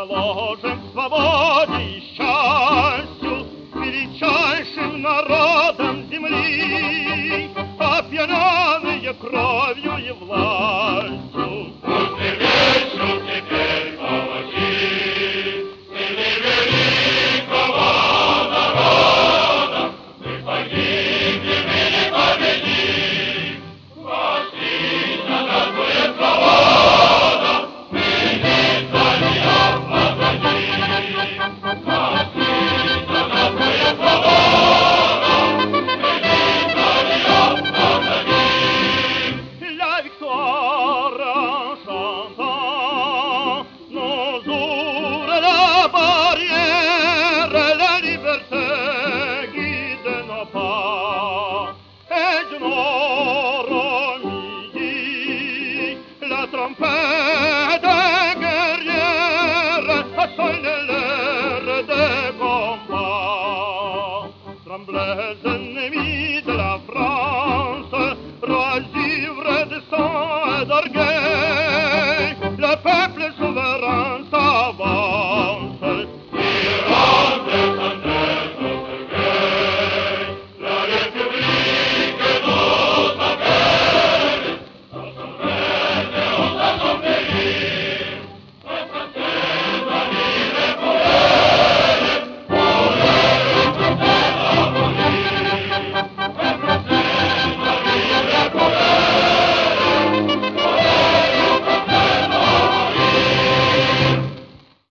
положим свободе и счастью, величайшим народом земли, опьяненные кровью и властью. Пусть ты вечер теперь помоги, сыны великого народа, мы погибнем и не победим. Воскликнет нас будет свобода, мы не за нее возродим. Воскликнет нас будет свобода, мы не за нее возродим. La victoire en chantant nos ouvre la barrière, la liberté guide nos pas, et du nord au midi, la trompette